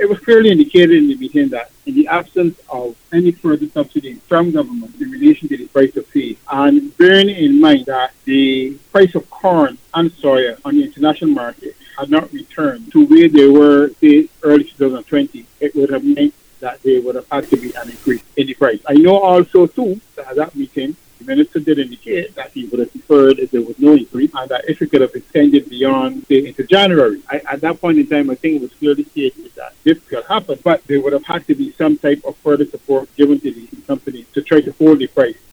It was clearly indicated in the meeting that in the absence of any further subsidy from government in relation to the price of feed, and bearing in mind that the price of corn and soya on the international market had not returned to where they were, say, early 2020, it would have meant that there would have had to be an increase in the price. I know also, too, that at that meeting, the minister did indicate that he would have preferred if there was no increase and that if it could have extended beyond, say, into January. At that point in time, I think it was clearly stated that this could happen, but there would have had to be some type of further support given to the company to try to hold the price.